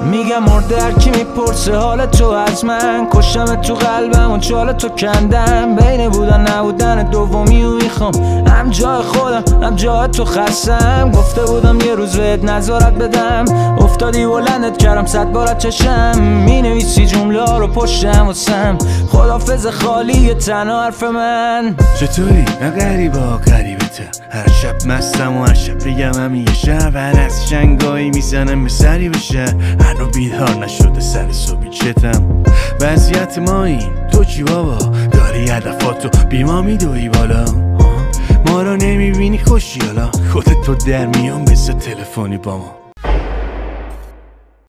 میگم مرده هر کی میپرسه حال تو از من، کشتم تو قلبم و چال تو کندم. بین بودن نبودن دومی و میخوام، هم جای خودم هم جای تو خستم. گفته بودم یه روز بهت نظارت بدم، افتادی بلندت کردم 100 بارت چشم. مینویسی جمله ها رو پشتم واسم، خدافظ خالی تنها حرف من. چطوری؟ نه غریبا غریبته، هر شب مستم و هر شب بگم هم یه شب. هر از شنگایی میزنم به سری بشه، هنو بیدار نشده سر صبحی چتم. وضعیت ما این تو چی بابا؟ داری هدفاتو بی ما میدوی بالا، ما رو نمیبینی خوشی حالا خودت تو در میان بسه تلفنی با ما.